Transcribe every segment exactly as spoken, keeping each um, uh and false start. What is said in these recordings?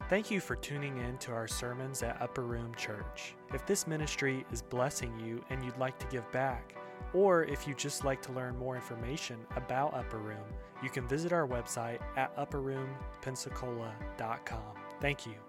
Thank you for tuning in to our sermons at Upper Room Church. If this ministry is blessing you and you'd like to give back, or if you'd just like to learn more information about Upper Room, you can visit our website at upper room pensacola dot com. Thank you.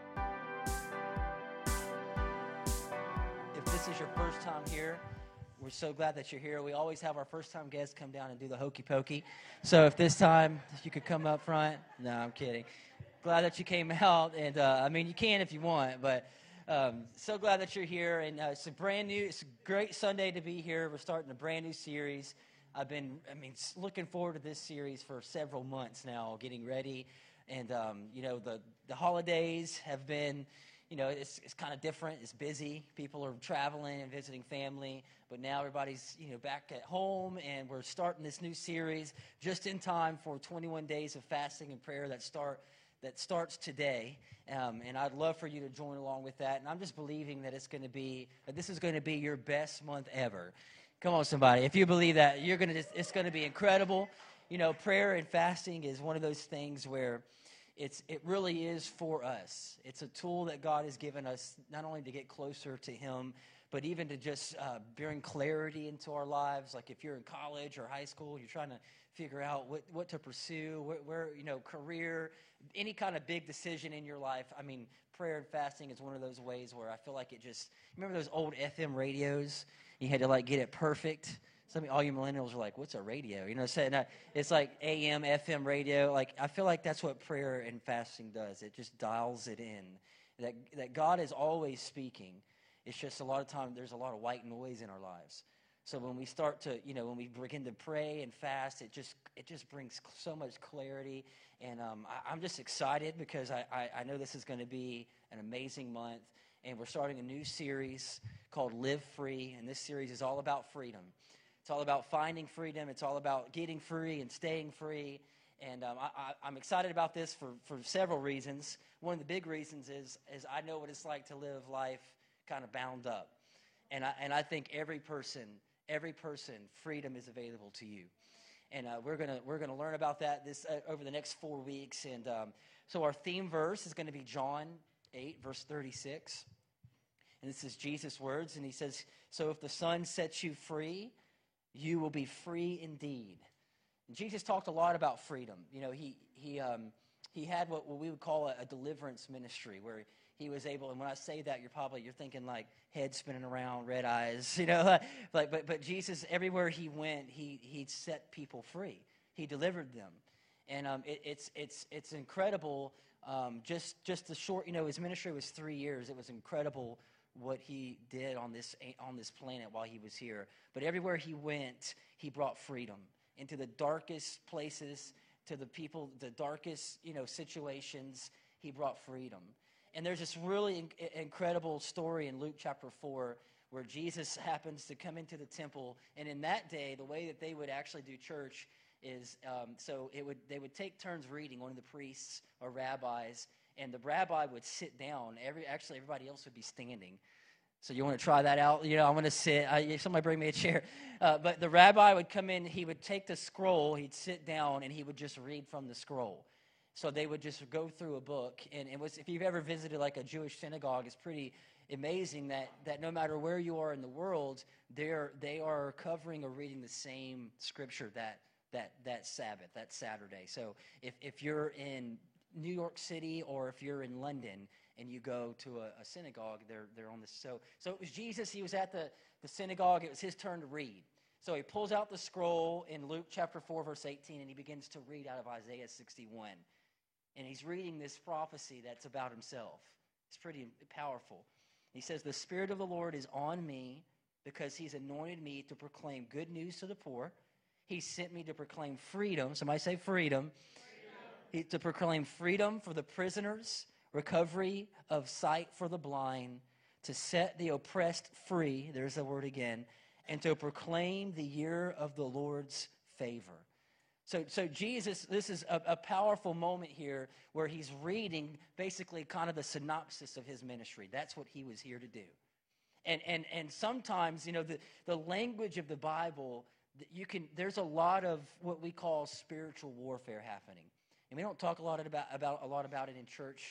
If this is your first time here, we're so glad that you're here. We always have our first-time guests come down and do the hokey pokey. So if this time you could come up front. No, I'm kidding. Glad that you came out, and uh, I mean, you can if you want, but um, so glad that you're here, and uh, it's a brand new, it's a great Sunday to be here. We're starting a brand new series. I've been, I mean, looking forward to this series for several months now, getting ready, and, um, you know, the, the holidays have been, you know, it's it's kind of different. It's busy. People are traveling and visiting family, but now everybody's, you know, back at home, and we're starting this new series just in time for twenty-one days of fasting and prayer that start that starts today, um, and I'd love for you to join along with that. And I'm just believing that it's going to be, that this is going to be your best month ever. Come on, somebody. If you believe that, you're going to just, it's going to be incredible. You know, prayer and fasting is one of those things where it's it really is for us. It's a tool that God has given us not only to get closer to Him, but even to just uh, bring clarity into our lives. Like if you're in college or high school, you're trying to figure out what, what to pursue, where, where, you know, career, any kind of big decision in your life. I mean, prayer and fasting is one of those ways where I feel like it just, remember those old F M radios? You had to like get it perfect. Some of all you millennials are like, what's a radio? You know, saying that it's like A M, F M radio. Like, I feel like that's what prayer and fasting does. It just dials it in. That, that God is always speaking. It's just a lot of time there's a lot of white noise in our lives. So when we start to, you know, when we begin to pray and fast, it just it just brings so much clarity. And um, I, I'm just excited because I, I, I know this is going to be an amazing month. And we're starting a new series called Live Free. And this series is all about freedom. It's all about finding freedom. It's all about getting free and staying free. And um, I, I, I'm excited about this for, for several reasons. One of the big reasons is, is I know what it's like to live life kind of bound up. And I, and I think every person... Every person, freedom is available to you, and uh, we're gonna we're gonna learn about that this uh, over the next four weeks. And um, so our theme verse is going to be John eight, verse thirty-six, and this is Jesus' words, and He says, "So if the Son sets you free, you will be free indeed." And Jesus talked a lot about freedom. You know, he he um, he had what, what we would call a, a deliverance ministry, where He was able, and when I say that, you're probably, you're thinking like head spinning around, red eyes, you know, like, but, but Jesus, everywhere He went, he, he set people free. He delivered them. And um, it, it's, it's, it's incredible. Um, just, just the short, you know, His ministry was three years. It was incredible what He did on this, on this planet while He was here. But everywhere He went, He brought freedom into the darkest places, to the people, the darkest, you know, situations. He brought freedom. And there's this really in- incredible story in Luke chapter four where Jesus happens to come into the temple. And in that day, the way that they would actually do church is, um, so it would they would take turns reading, one of the priests or rabbis, and the rabbi would sit down. Every Actually, everybody else would be standing. So you want to try that out? You know, I'm going to sit. I, somebody bring me a chair. Uh, but the rabbi would come in. He would take the scroll. He'd sit down, and he would just read from the scroll. So they would just go through a book, and it was, if you've ever visited like a Jewish synagogue, it's pretty amazing that, that no matter where you are in the world, they're they are covering or reading the same scripture that that that Sabbath, that Saturday. So if, if you're in New York City or if you're in London and you go to a, a synagogue, they're they're on this. So so it was Jesus. He was at the, the synagogue. It was His turn to read. So He pulls out the scroll in Luke chapter four, verse eighteen, and He begins to read out of Isaiah sixty-one. And He's reading this prophecy that's about Himself. It's pretty powerful. He says, "The Spirit of the Lord is on me because He's anointed me to proclaim good news to the poor. He sent me to proclaim freedom." Somebody say freedom. freedom. He, to proclaim freedom for the prisoners, recovery of sight for the blind, to set the oppressed free, there's the word again, and to proclaim the year of the Lord's favor. So so Jesus, this is a, a powerful moment here where He's reading basically kind of the synopsis of His ministry. That's what He was here to do. And and and sometimes, you know, the, the language of the Bible, you can there's a lot of what we call spiritual warfare happening. And we don't talk a lot about, about a lot about it in church,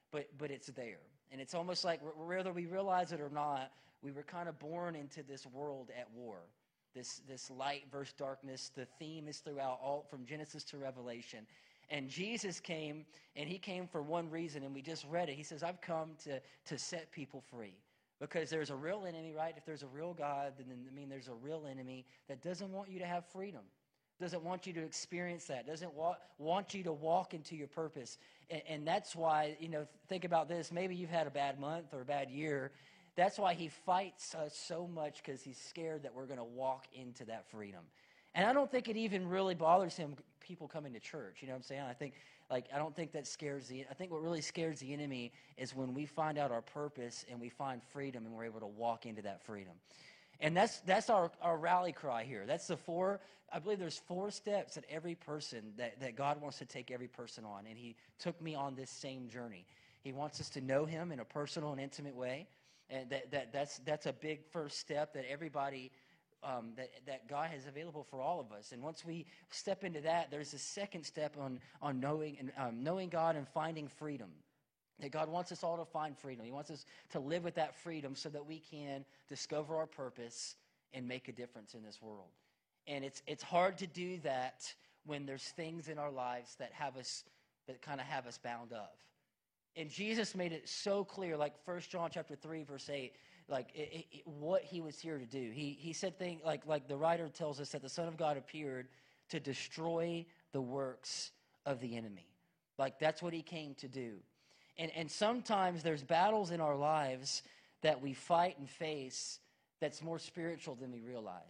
but but it's there. And it's almost like whether we realize it or not, we were kind of born into this world at war. This this light versus darkness. The theme is throughout all from Genesis to Revelation. And Jesus came, and he came for one reason, and we just read it. He says, I've come to, to set people free. Because there's a real enemy, right? If there's a real God, then I mean there's a real enemy that doesn't want you to have freedom. Doesn't want you to experience that. Doesn't wa- want you to walk into your purpose. And, and that's why, you know, think about this. Maybe you've had a bad month or a bad year. That's why he fights us so much, because he's scared that we're going to walk into that freedom. And I don't think it even really bothers him, people coming to church. You know what I'm saying? I think, like, I don't think that scares the, I think what really scares the enemy is when we find out our purpose and we find freedom and we're able to walk into that freedom. And that's that's our, our rally cry here. That's the four, I believe there's four steps that every person, that, that God wants to take every person on. And he took me on this same journey. He wants us to know him in a personal and intimate way. And that, that that's that's a big first step that everybody, um, that, that God has available for all of us. And once we step into that, there's a second step on, on knowing, and um, knowing God and finding freedom. That God wants us all to find freedom. He wants us to live with that freedom so that we can discover our purpose and make a difference in this world. And it's it's hard to do that when there's things in our lives that have us, that kind of have us bound up. And Jesus made it so clear, like First John chapter three, verse eight, like it, it, what he was here to do. He he said things like, like the writer tells us that the Son of God appeared to destroy the works of the enemy. Like that's what he came to do. And, and sometimes there's battles in our lives that we fight and face that's more spiritual than we realize.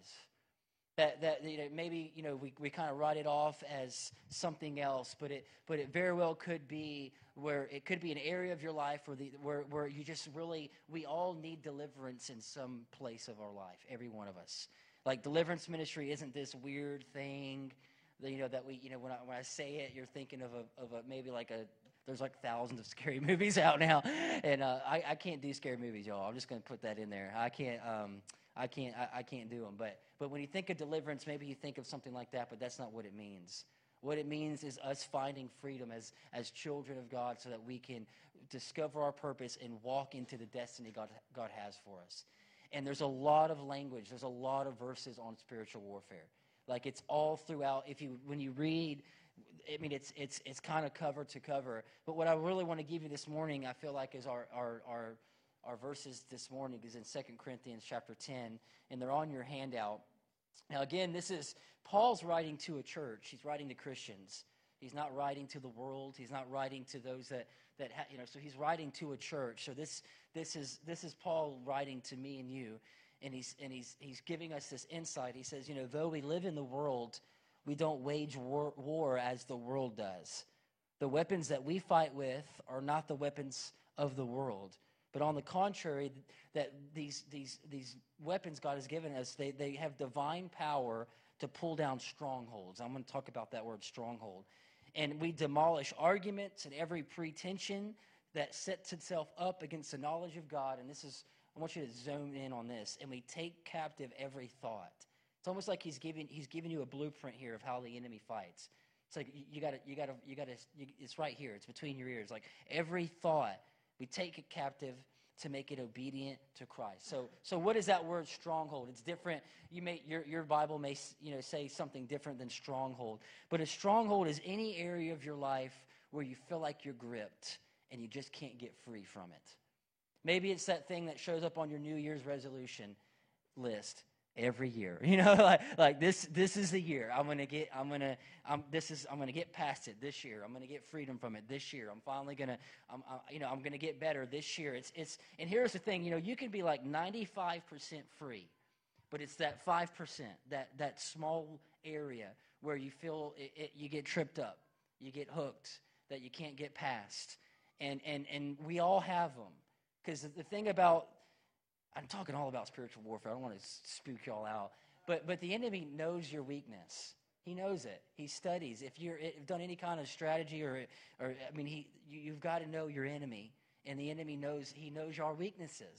That that you know, maybe you know we, we kind of write it off as something else, but it but it very well could be where it could be an area of your life where the where where you just really we all need deliverance in some place of our life, every one of us. Like deliverance ministry isn't this weird thing, that, you know that we you know when I when I say it, you're thinking of a of a maybe like a. There's like thousands of scary movies out now, and uh, I, I can't do scary movies, y'all. I'm just going to put that in there. I can't, um, I can't, I, I can't do them. But, but when you think of deliverance, maybe you think of something like that, but that's not what it means. What it means is us finding freedom as as children of God, so that we can discover our purpose and walk into the destiny God God has for us. And there's a lot of language. There's a lot of verses on spiritual warfare. Like it's all throughout. If you when you read. I mean, it's it's it's kind of cover to cover. But what I really want to give you this morning, I feel like, is our our our, our verses this morning is in Second Corinthians chapter ten, and they're on your handout. Now, again, this is Paul's writing to a church. He's writing to Christians. He's not writing to the world. He's not writing to those that that ha, you know. So he's writing to a church. So this this is this is Paul writing to me and you, and he's and he's he's giving us this insight. He says, you know, though we live in the world, we don't wage war, war as the world does. The weapons that we fight with are not the weapons of the world. But on the contrary, that these these these weapons God has given us, they, they have divine power to pull down strongholds. I'm going to talk about that word, stronghold. And we demolish arguments and every pretension that sets itself up against the knowledge of God. And this is, I want you to zone in on this. And we take captive every thought. It's almost like he's giving he's giving you a blueprint here of how the enemy fights. It's like you got to you got to you got to. It's right here. It's between your ears. Like every thought, we take it captive to make it obedient to Christ. So so what is that word stronghold? It's different. You may your your Bible may you know say something different than stronghold. But a stronghold is any area of your life where you feel like you're gripped and you just can't get free from it. Maybe it's that thing that shows up on your New Year's resolution list. Every year, you know, like like this. This is the year I'm gonna get. I'm gonna. I'm. This is. I'm gonna get past it this year. I'm gonna get freedom from it this year. I'm finally gonna. I'm. I, you know. I'm gonna get better this year. It's. It's. And here's the thing. You know, you can be like ninety-five percent free, but it's that five percent, that that small area where you feel it, it, you get tripped up, you get hooked, that you can't get past, and and and we all have them. Because the thing about I'm talking all about spiritual warfare. I don't want to spook y'all out. But but the enemy knows your weakness. He knows it. He studies. If you've done any kind of strategy or, or I mean, he you, you've got to know your enemy. And the enemy knows, he knows our weaknesses.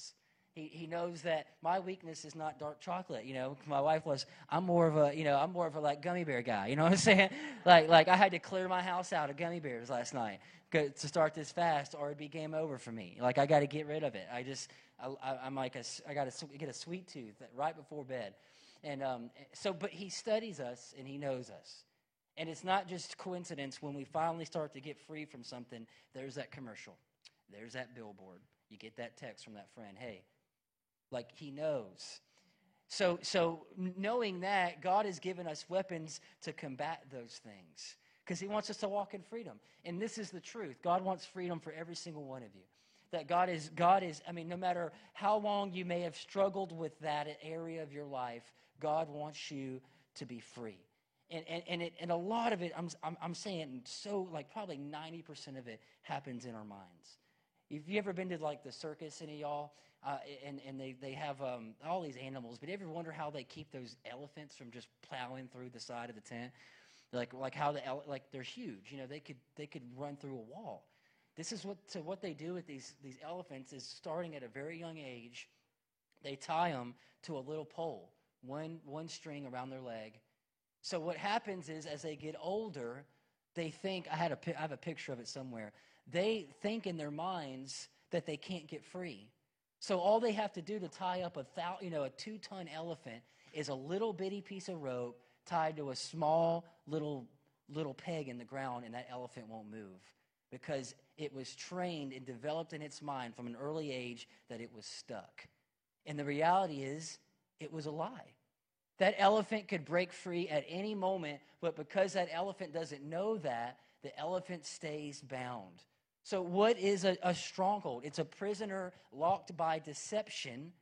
He he knows that my weakness is not dark chocolate. You know, my wife was. I'm more of a you know I'm more of a like gummy bear guy. You know what I'm saying? like like I had to clear my house out of gummy bears last night go, to start this fast, or it'd be game over for me. Like I got to get rid of it. I just I, I, I'm like a, I got to get a sweet tooth right before bed, and um so but he studies us and he knows us, and it's not just coincidence when we finally start to get free from something. There's that commercial, there's that billboard. You get that text from that friend. Hey. Like he knows. So so knowing that, God has given us weapons to combat those things because he wants us to walk in freedom. And this is the truth. God wants freedom for every single one of you. That God is, God is, I mean, no matter how long you may have struggled with that area of your life, God wants you to be free. And and and, it, and a lot of it, I'm, I'm, I'm saying so, like probably ninety percent of it happens in our minds. Have you ever been to like the circus, any of y'all? Uh, and, and they, they have um, all these animals, but you ever wonder how they keep those elephants from just plowing through the side of the tent? Like like how the ele- like they're huge, you know, they could they could run through a wall. This is what so what they do with these these elephants is starting at a very young age, they tie them to a little pole, one one string around their leg. So what happens is as they get older, they think I had a I have a picture of it somewhere. They think in their minds that they can't get free. So all they have to do to tie up a thou, you know, a two-ton elephant is a little bitty piece of rope tied to a small little little peg in the ground, and that elephant won't move because it was trained and developed in its mind from an early age that it was stuck. And the reality is, it was a lie. That elephant could break free at any moment, but because that elephant doesn't know that, the elephant stays bound. So what is a, a stronghold? It's a prisoner locked by deception,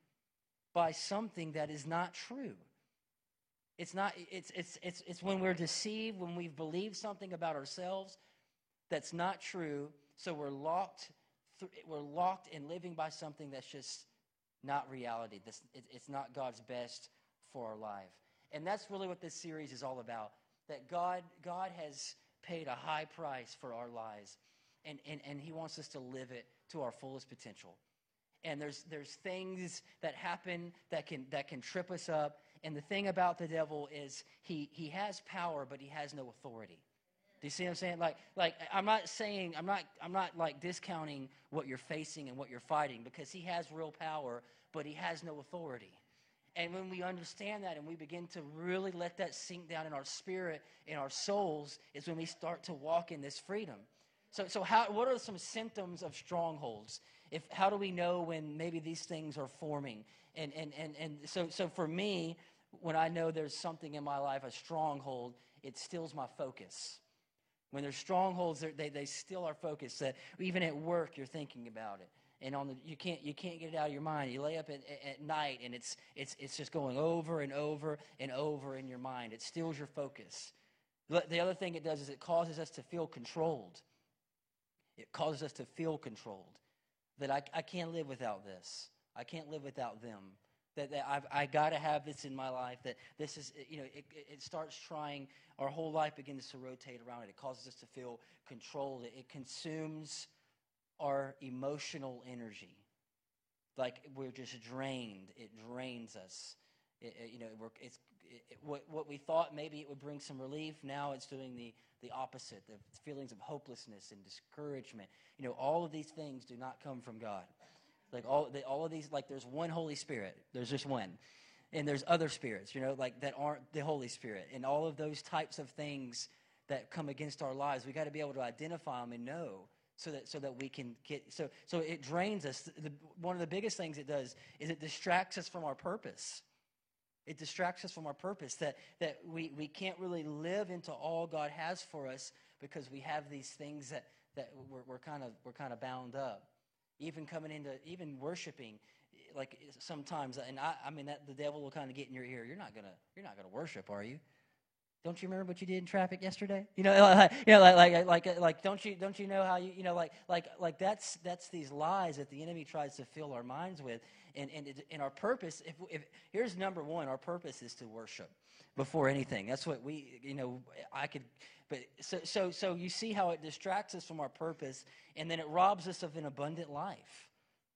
by something that is not true. It's not. It's it's it's it's when we're deceived, when we've believed something about ourselves that's not true. So we're locked. Th- we're locked in living by something that's just not reality. This it, it's not God's best for our life, and that's really what this series is all about. That God God has paid a high price for our lives. And, and and he wants us to live it to our fullest potential. And there's there's things that happen that can that can trip us up. And the thing about the devil is he he has power, but he has no authority. Do you see what I'm saying? Like like I'm not saying I'm not I'm not like discounting what you're facing and what you're fighting, because he has real power, but he has no authority. And when we understand that and we begin to really let that sink down in our spirit, in our souls, is when we start to walk in this freedom. So, so how? What are some symptoms of strongholds? If how do we know when maybe these things are forming? And and and and so so for me, when I know there's something in my life, a stronghold, it steals my focus. When there's strongholds, they they steal our focus. That even at work, you're thinking about it, and on the you can't you can't get it out of your mind. You lay up at, at night, and it's it's it's just going over and over and over in your mind. It steals your focus. The other thing it does is it causes us to feel controlled. It causes us to feel controlled, that I, I can't live without this. I can't live without them. That, that I've I got to have this in my life. That this is, you know, it, it starts trying, our whole life begins to rotate around it. It causes us to feel controlled. It, it consumes our emotional energy. Like we're just drained. It drains us. It, it, you know, we're, it's it, it, what what we thought maybe it would bring some relief. Now it's doing the the opposite. The feelings of hopelessness and discouragement. You know, all of these things do not come from God. Like all they, all of these, like there's one Holy Spirit. There's just one, and there's other spirits. You know, like that aren't the Holy Spirit, and all of those types of things that come against our lives. We got to be able to identify them and know. So that so that we can get so so it drains us. The, one of the biggest things it does is it distracts us from our purpose. It distracts us from our purpose. That that we, we can't really live into all God has for us because we have these things that that we're, we're kind of we're kind of bound up. Even coming into even worshiping, like sometimes, and I I mean that the devil will kind of get in your ear. You're not gonna you're not gonna worship, are you? Don't you remember what you did in traffic yesterday? You know, like, you know, like, like, like, like, don't you, don't you know how you, you know, like, like, like, that's, that's these lies that the enemy tries to fill our minds with, and, and, and our purpose. If, if here's number one, our purpose is to worship before anything. That's what we, you know, I could, but so, so, so you see how it distracts us from our purpose, and then it robs us of an abundant life.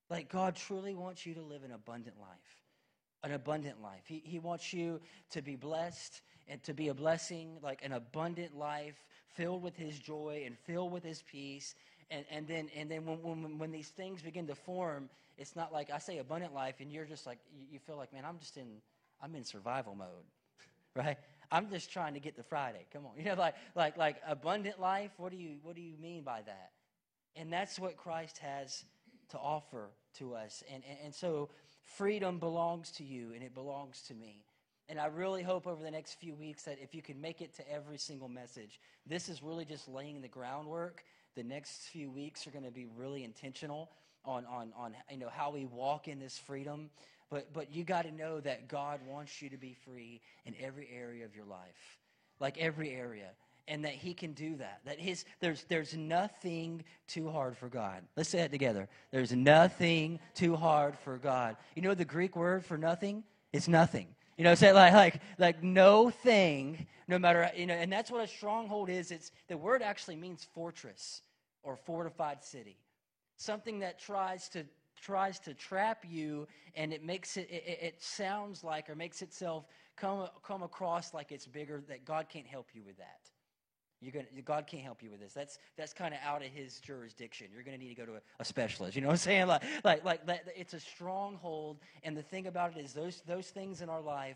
Like, God truly wants you to live an abundant life, an abundant life. He, he wants you to be blessed and to be a blessing, like an abundant life filled with his joy and filled with his peace. And, and then, and then when, when, when these things begin to form, it's not like I say abundant life and you're just like, you, you feel like, man, I'm just in, I'm in survival mode, right? I'm just trying to get to Friday. Come on. You know, like, like, like abundant life. What do you, what do you mean by that? And that's what Christ has to offer to us. And, and, and so freedom belongs to you and it belongs to me. And I really hope over the next few weeks that if you can make it to every single message, this is really just laying the groundwork. The next few weeks are going to be really intentional on, on, on you know, how we walk in this freedom. But, but you got to know that God wants you to be free in every area of your life, like every area. And that he can do that. That his there's there's nothing too hard for God. Let's say it together. There's nothing too hard for God. You know the Greek word for nothing? It's nothing. You know, say like like like no thing, no matter, you know, and that's what a stronghold is. It's the word actually means fortress or fortified city. Something that tries to tries to trap you, and it makes it it, it sounds like or makes itself come come across like it's bigger, that God can't help you with that. You're gonna, God can't help you with this. That's that's kind of out of his jurisdiction. You're going to need to go to a, a specialist. You know what I'm saying? Like like like that, it's a stronghold. And the thing about it is those those things in our life,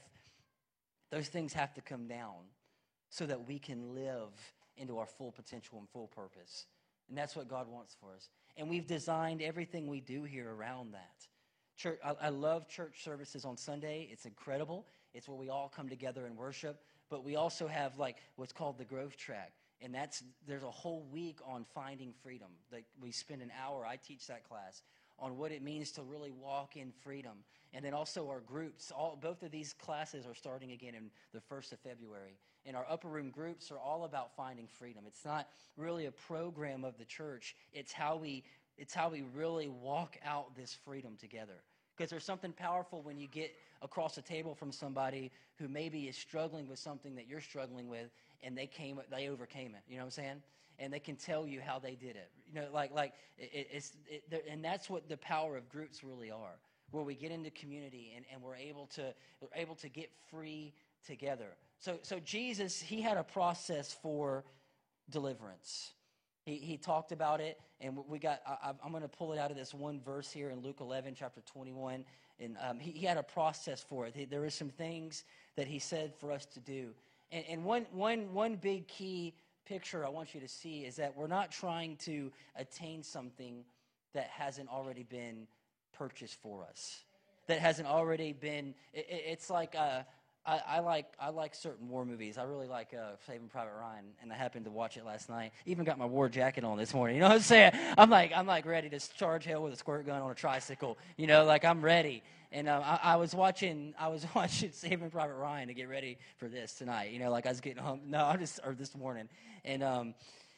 those things have to come down so that we can live into our full potential and full purpose. And that's what God wants for us. And we've designed everything we do here around that. Church, I, I love church services on Sunday. It's incredible. It's where we all come together and worship. But we also have like what's called the growth track. And that's there's a whole week on finding freedom. Like we spend an hour, I teach that class, on what it means to really walk in freedom. And then also our groups. All both of these classes are starting again in the first of February. And our upper room groups are all about finding freedom. It's not really a program of the church. It's how we it's how we really walk out this freedom together. Because there's something powerful when you get across the table from somebody who maybe is struggling with something that you're struggling with, and they came, they overcame it. You know what I'm saying? And they can tell you how they did it. You know, like like it, it's, it, and that's what the power of groups really are, where we get into community and, and we're able to we're able to get free together. So so Jesus, he had a process for deliverance. He, he talked about it, and we got. I, I'm going to pull it out of this one verse here in Luke eleven, chapter twenty-one, and um, he, he had a process for it. He, there were some things that he said for us to do, and, and one one one big key picture I want you to see is that we're not trying to attain something that hasn't already been purchased for us, that hasn't already been. It, it, it's like. Uh, I, I like I like certain war movies. I really like uh, Saving Private Ryan, and I happened to watch it last night. Even got my war jacket on this morning. You know what I'm saying? I'm like I'm like ready to charge hell with a squirt gun on a tricycle. You know, like I'm ready. And um, I, I was watching I was watching Saving Private Ryan to get ready for this tonight. You know, like I was getting home. No, I just or this morning, and um,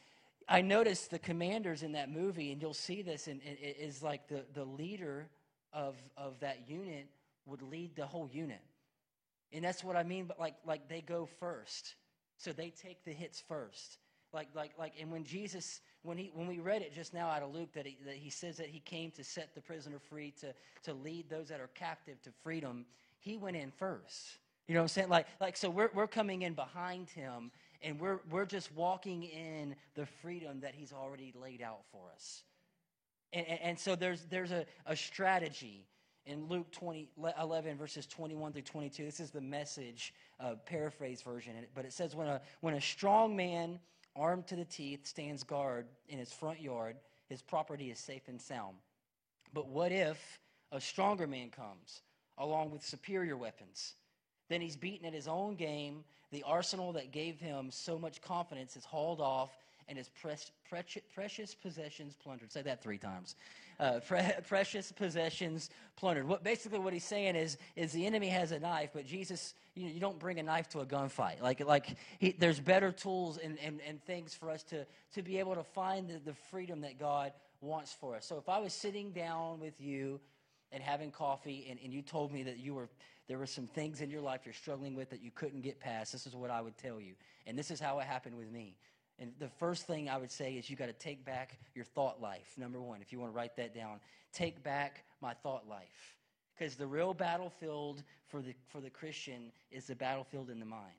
I noticed the commanders in that movie, and you'll see this, and it is like the the leader of of that unit would lead the whole unit. And that's what I mean, but like like they go first. So they take the hits first. Like like like and when Jesus when he when we read it just now out of Luke that he that he says that he came to set the prisoner free, to to lead those that are captive to freedom, he went in first. You know what I'm saying? Like like so we're we're coming in behind him, and we're we're just walking in the freedom that he's already laid out for us. And and, and so there's there's a, a strategy. In Luke twenty, eleven, verses twenty-one through twenty-two, this is the Message uh, paraphrase version, but it says, when a, when a strong man, armed to the teeth, stands guard in his front yard, his property is safe and sound. But what if a stronger man comes, along with superior weapons? Then he's beaten at his own game. The arsenal that gave him so much confidence is hauled off, and his precious, precious possessions plundered. Say that three times. Uh, pre- precious possessions plundered. What basically what he's saying is, is the enemy has a knife, but Jesus, you know, you don't bring a knife to a gunfight. Like like he, there's better tools and, and, and things for us to to be able to find the, the freedom that God wants for us. So if I was sitting down with you and having coffee, and, and you told me that you were there were some things in your life you're struggling with that you couldn't get past, this is what I would tell you. And this is how it happened with me. And the first thing I would say is you got to take back your thought life. Number one, if you want to write that down, take back my thought life. Because the real battlefield for the for the Christian is the battlefield in the mind.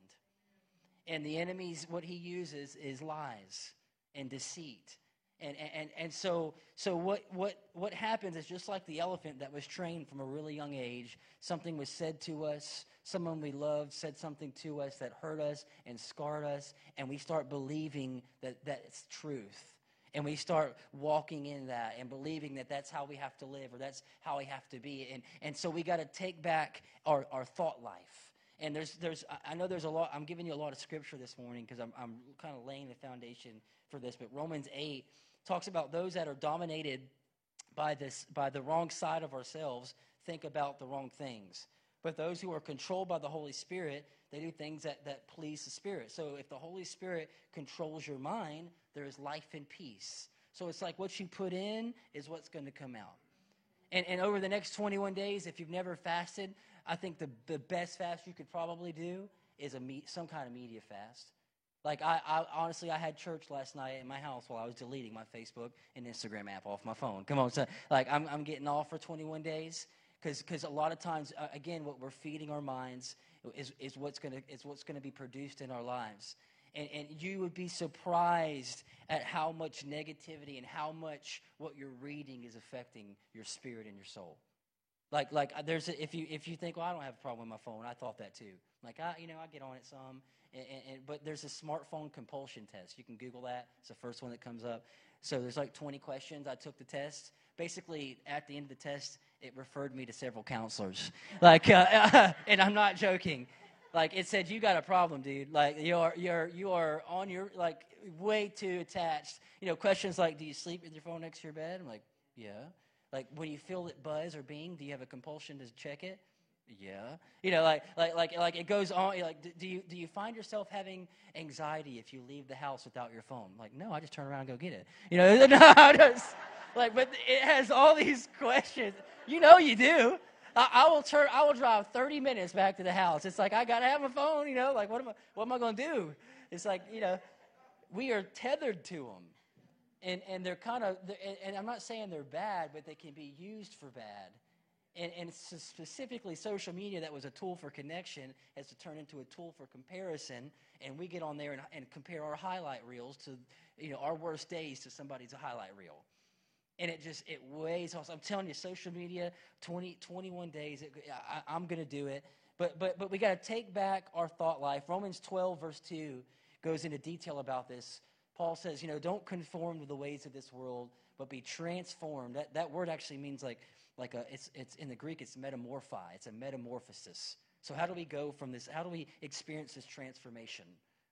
And the enemy's, what he uses is lies and deceit. And and and so so what what what happens is just like the elephant that was trained from a really young age, something was said to us, someone we loved said something to us that hurt us and scarred us, and we start believing that that's truth. And we start walking in that and believing that that's how we have to live or that's how we have to be. And and so we got to take back our, our thought life. And there's there's I know there's a lot. I'm giving you a lot of scripture this morning because I'm I'm kind of laying the foundation for this. But Romans eight talks about those that are dominated by this by the wrong side of ourselves think about the wrong things. But those who are controlled by the Holy Spirit, they do things that, that please the Spirit. So if the Holy Spirit controls your mind, there is life and peace. So it's like what you put in is what's going to come out. And and over the next twenty-one days, if you've never fasted, I think the, the best fast you could probably do is a me- some kind of media fast. Like, I, I honestly, I had church last night in my house while I was deleting my Facebook and Instagram app off my phone. Come on. So, like, I'm, I'm getting off for twenty-one days because because a lot of times, uh, again, what we're feeding our minds is, is what's going to is what's going to be produced in our lives. And, and you would be surprised at how much negativity and how much what you're reading is affecting your spirit and your soul. Like, like there's a, if you if you think, well, I don't have a problem with my phone, I thought that too. Like, I you know, I get on it some, and, and, and but there's a smartphone compulsion test. You can Google that. It's the first one that comes up. So there's like twenty questions. I took the test. Basically, at the end of the test, it referred me to several counselors. Like, uh, and I'm not joking. Like, it said, you got a problem, dude. Like, you're you're you are on your like way too attached. You know, questions like, do you sleep with your phone next to your bed? I'm like, yeah. Like, when you feel it buzz or bing, do you have a compulsion to check it? Yeah. You know, like, like, like, like it goes on. Like, do you do you find yourself having anxiety if you leave the house without your phone? Like, no, I just turn around and go get it. You know, no, I just, like, but it has all these questions. You know, you do. I, I will turn. I will drive thirty minutes back to the house. It's like I gotta have my phone. You know, like what am I? What am I gonna do? It's like, you know, we are tethered to them. And and they're kind of, and, and I'm not saying they're bad, but they can be used for bad. And, and specifically social media that was a tool for connection has to turn into a tool for comparison. And we get on there and, and compare our highlight reels to, you know, our worst days to somebody's highlight reel. And it just, it weighs on. I'm telling you, social media, twenty, twenty-one days, it, I, I'm going to do it. But, but, but we got to take back our thought life. Romans twelve, verse two goes into detail about this. Paul says, you know, don't conform to the ways of this world, but be transformed. That that word actually means like like a it's it's in the Greek it's metamorphi. It's a metamorphosis. So how do we go from this? How do we experience this transformation?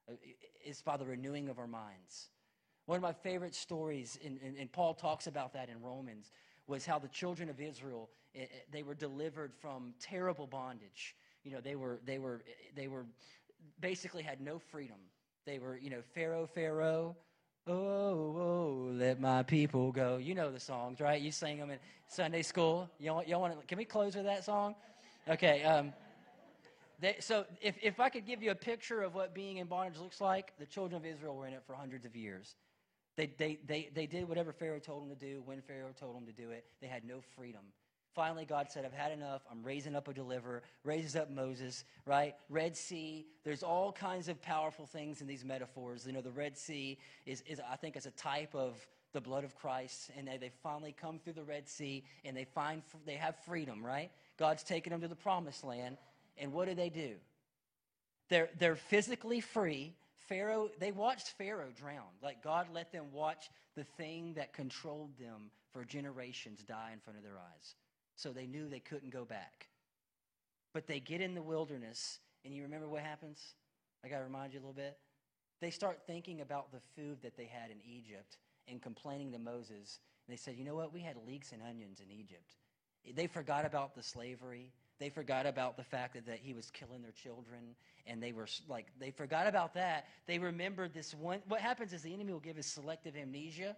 It's by the renewing of our minds. One of my favorite stories, in, in, and Paul talks about that in Romans, was how the children of Israel it, it, they were delivered from terrible bondage. You know, they were they were they were basically had no freedom. They were, you know, Pharaoh, Pharaoh, oh, oh, let my people go. You know the songs, right? You sing them in Sunday school. Y'all, y'all want to, can we close with that song? Okay. Um, they, so if, if I could give you a picture of what being in bondage looks like, the children of Israel were in it for hundreds of years. They, they, they, they did whatever Pharaoh told them to do, when Pharaoh told them to do it. They had no freedom. Finally, God said, I've had enough. I'm raising up a deliverer. Raises up Moses, right? Red Sea. There's all kinds of powerful things in these metaphors. You know, the Red Sea is, is I think, is a type of the blood of Christ. And they, they finally come through the Red Sea, and they find they have freedom, right? God's taken them to the promised land. And what do they do? They're, they're physically free. Pharaoh, they watched Pharaoh drown. Like, God let them watch the thing that controlled them for generations die in front of their eyes. So they knew they couldn't go back. But they get in the wilderness, and you remember what happens? I got to remind you a little bit. They start thinking about the food that they had in Egypt and complaining to Moses. And they said, you know what? We had leeks and onions in Egypt. They forgot about the slavery. They forgot about the fact that, that he was killing their children. And they were like, they forgot about that. They remembered this one. What happens is the enemy will give us selective amnesia.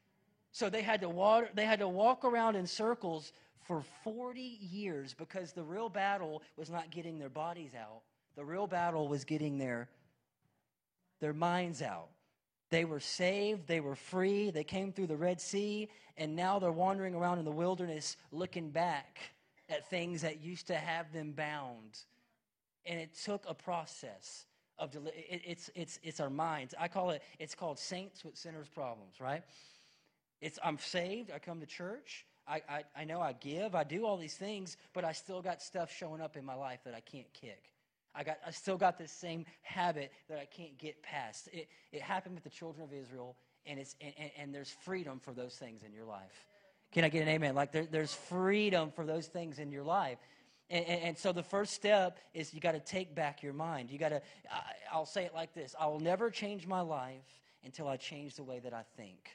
So they had to water, they had to walk around in circles for forty years because the real battle was not getting their bodies out. The real battle was getting their, their minds out. They were saved, they were free, they came through the Red Sea, and now they're wandering around in the wilderness looking back at things that used to have them bound. And it took a process of, deli- it, it's, it's, it's our minds. I call it, it's called saints with sinners' problems, right? It's, I'm saved, I come to church, I, I, I know I give, I do all these things, but I still got stuff showing up in my life that I can't kick. I got, I still got this same habit that I can't get past. It, it happened with the children of Israel, and it's and, and there's freedom for those things in your life. Can I get an amen? Like there, there's freedom for those things in your life. And, and, and so the first step is you got to take back your mind. You got to, I'll say it like this. I will never change my life until I change the way that I think.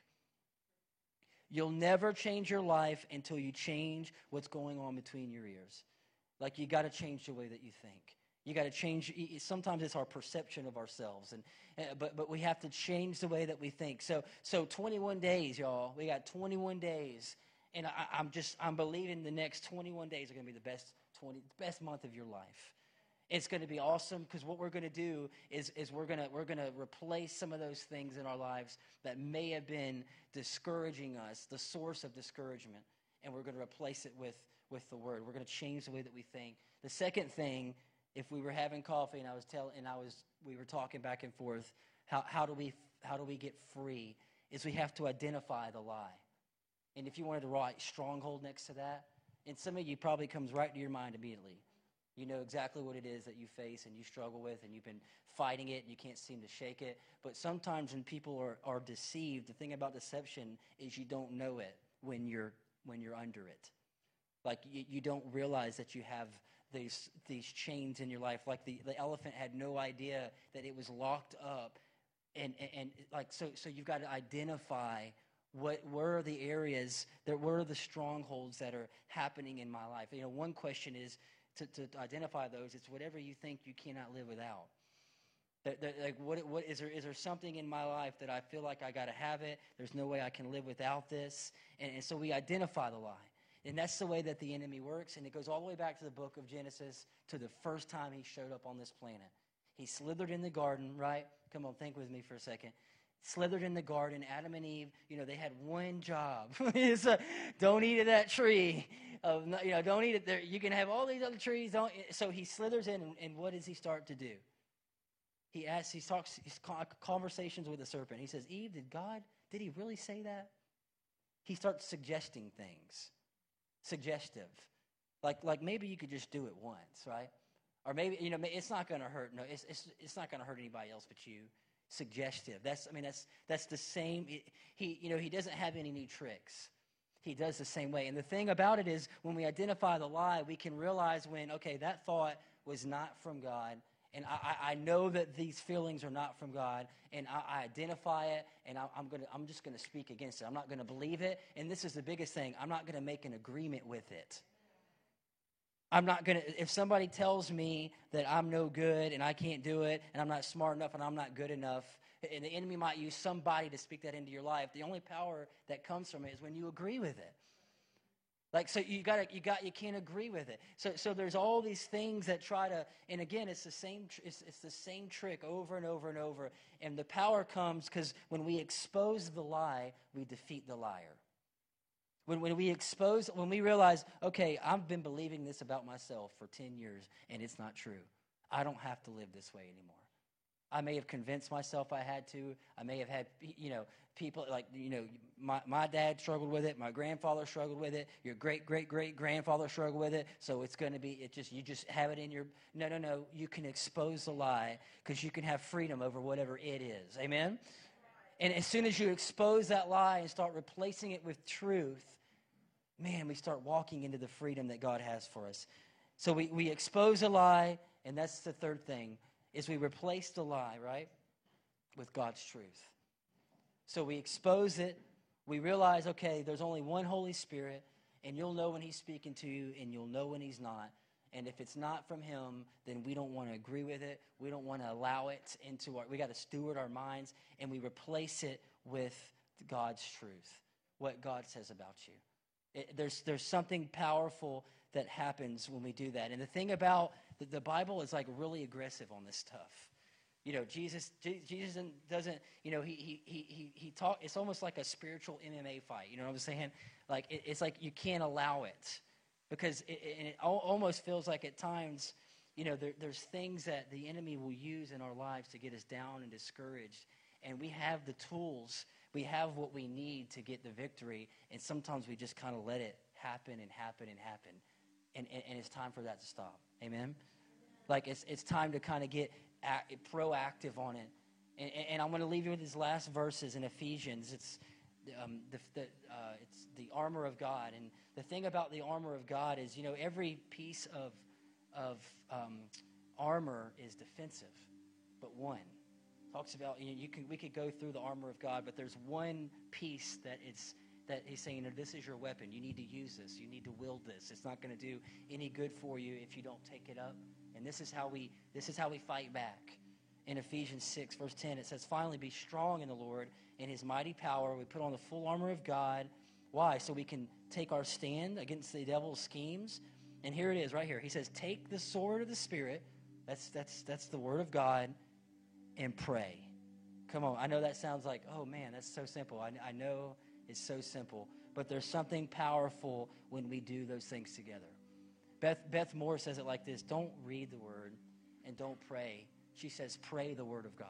You'll never change your life until you change what's going on between your ears. Like you got to change the way that you think. You got to change. Sometimes it's our perception of ourselves, and uh, but but we have to change the way that we think. So so twenty-one days, y'all. We got twenty-one days, and I, I'm just I'm believing the next twenty-one days are going to be the best twenty best month of your life. It's going to be awesome because what we're going to do is is we're gonna we're gonna replace some of those things in our lives that may have been discouraging us, the source of discouragement, and we're going to replace it with with the Word. We're going to change the way that we think. The second thing. If we were having coffee and I was telling, and I was, we were talking back and forth, how, how do we, how do we get free? Is we have to identify the lie. And if you wanted to write stronghold next to that, and some of you probably comes right to your mind immediately. You know exactly what it is that you face and you struggle with, and you've been fighting it and you can't seem to shake it. But sometimes when people are, are deceived, the thing about deception is you don't know it when you're when you're under it. Like you, you don't realize that you have these these chains in your life. Like the, the elephant had no idea that it was locked up. And, and, and like so so you've got to identify what where are the areas, that where are the strongholds that are happening in my life. You know, one question is to, to identify those. It's whatever you think you cannot live without. That, that, like what what is there is there something in my life that I feel like I got to have it? There's no way I can live without this. And, and so we identify the lie. And that's the way that the enemy works. And it goes all the way back to the book of Genesis, to the first time he showed up on this planet. He slithered in the garden, right? Come on, think with me for a second. Slithered in the garden. Adam and Eve, you know, they had one job. It's a, don't eat of that tree. Of, you know, don't eat it there. You can have all these other trees. Don't. So he slithers in, and, and what does he start to do? He asks, he talks, he's conversations with the serpent. He says, Eve, did God, did he really say that? He starts suggesting things. Suggestive. Like like maybe you could just do it once, right? Or maybe, you know, it's not going to hurt. No, it's it's it's not going to hurt anybody else but you. Suggestive. That's I mean that's that's the same. He you know, he doesn't have any new tricks. He does the same way. And the thing about it is when we identify the lie, we can realize when, okay, that thought was not from God. And I, I know that these feelings are not from God, and I, I identify it, and I, I'm gonna, I'm just going to speak against it. I'm not going to believe it, and this is the biggest thing. I'm not going to make an agreement with it. I'm not going to, if somebody tells me that I'm no good and I can't do it, and I'm not smart enough and I'm not good enough, and the enemy might use somebody to speak that into your life, the only power that comes from it is when you agree with it. Like, so you got you got you can't agree with it. So so there's all these things that try to, and again, it's the same it's, it's the same trick over and over and over. And the power comes because when we expose the lie, we defeat the liar. When when we expose, when we realize, okay, I've been believing this about myself for ten years, and it's not true. I don't have to live this way anymore. I may have convinced myself I had to. I may have had, you know, people like, you know, my, my dad struggled with it. My grandfather struggled with it. Your great, great, great grandfather struggled with it. So it's going to be, it just, you just have it in your, no, no, no. You can expose the lie because you can have freedom over whatever it is. Amen? And as soon as you expose that lie and start replacing it with truth, man, we start walking into the freedom that God has for us. So we, we expose a lie, and that's the third thing. Is we replace the lie, right, with God's truth. So we expose it. We realize, okay, there's only one Holy Spirit, and you'll know when he's speaking to you, and you'll know when he's not. And if it's not from him, then we don't want to agree with it. We don't want to allow it into our, we got to steward our minds, and we replace it with God's truth, what God says about you. It, there's there's something powerful that happens when we do that. And the thing about the, the Bible is like really aggressive on this stuff. You know, Jesus Jesus doesn't, you know, he he he he he talk. It's almost like a spiritual M M A fight. You know what I'm saying? Like it, it's like you can't allow it, because it, and it almost feels like at times, you know, there, there's things that the enemy will use in our lives to get us down and discouraged, and we have the tools, we have what we need to get the victory, and sometimes we just kind of let it happen and happen and happen, and, and and it's time for that to stop. Amen. Like it's it's time to kind of get act, proactive on it. And, and I'm going to leave you with these last verses in Ephesians. It's um, the, the uh, it's the armor of God. And the thing about the armor of God is, you know, every piece of of um, armor is defensive, but one talks about, you know, you can we could go through the armor of God, but there's one piece that it's that he's saying, you know, this is your weapon. You need to use this. You need to wield this. It's not going to do any good for you if you don't take it up. And this is how we this is how we fight back. In Ephesians six, verse ten, it says, finally, be strong in the Lord and his mighty power. We put on the full armor of God. Why? So we can take our stand against the devil's schemes. And here it is right here. He says, take the sword of the Spirit. That's that's that's the word of God, and pray. Come on. I know that sounds like, oh, man, that's so simple. I, I know it's so simple. But there's something powerful when we do those things together. Beth, Beth Moore says it like this: don't read the word and don't pray. She says, pray the word of God.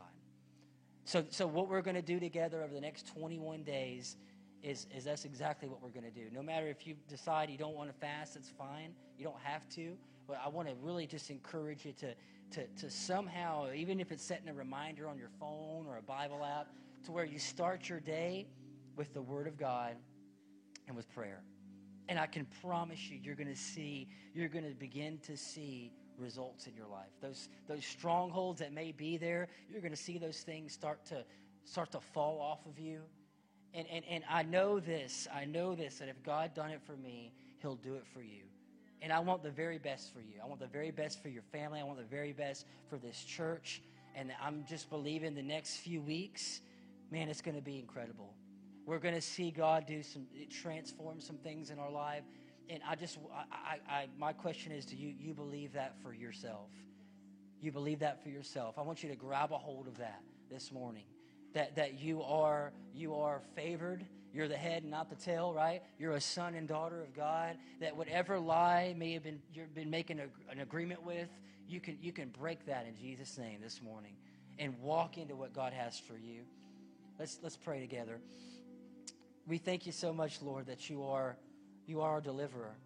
So so what we're going to do together over the next twenty-one days is, is that's exactly what we're going to do. No matter if you decide you don't want to fast, that's fine. You don't have to. But I want to really just encourage you to, to, to somehow, even if it's setting a reminder on your phone or a Bible app, to where you start your day with the word of God and with prayer. And I can promise you, you're going to see, you're going to begin to see results in your life. Those those strongholds that may be there, you're going to see those things start to start to fall off of you. And, and and I know this, I know this, that if God done it for me, he'll do it for you. And I want the very best for you. I want the very best for your family. I want the very best for this church. And I'm just believing the next few weeks, man, it's going to be incredible. We're going to see God do some, transform some things in our life. And I just, I, I, I, my question is, do you, you believe that for yourself? You believe that for yourself? I want you to grab a hold of that this morning. That that you are, you are favored. You're the head and not the tail, right? You're a son and daughter of God. That whatever lie may have been, you've been making a, an agreement with, you can, you can break that in Jesus' name this morning and walk into what God has for you. Let's, let's pray together. We thank you so much, Lord, that you are you are our deliverer.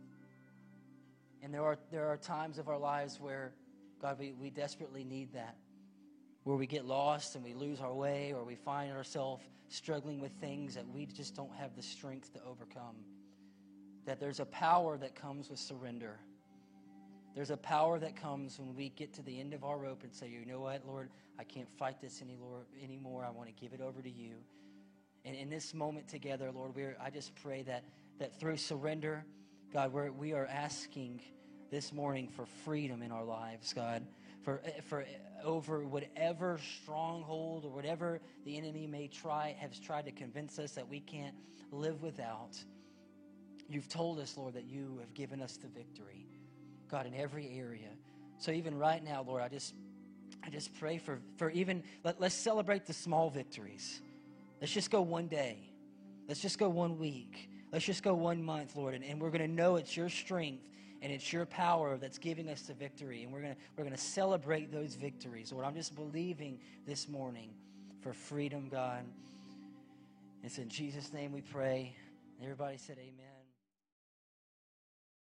And there are there are times of our lives where, God, we, we desperately need that. Where we get lost and we lose our way, or we find ourselves struggling with things that we just don't have the strength to overcome. That there's a power that comes with surrender. There's a power that comes when we get to the end of our rope and say, you know what, Lord, I can't fight this any, Lord, anymore. I want to give it over to you. And in this moment together, Lord, we're, I just pray that, that through surrender, God, we're, we are asking this morning for freedom in our lives, God, for, for over whatever stronghold or whatever the enemy may try, has tried to convince us that we can't live without. You've told us, Lord, that you have given us the victory, God, in every area. So even right now, Lord, I just, I just pray for, for even, let, let's celebrate the small victories. Let's just go one day. Let's just go one week. Let's just go one month, Lord. And, and we're going to know it's your strength and it's your power that's giving us the victory. And we're going to we're going to celebrate those victories. Lord, I'm just believing this morning for freedom, God. It's in Jesus' name we pray. Everybody said amen.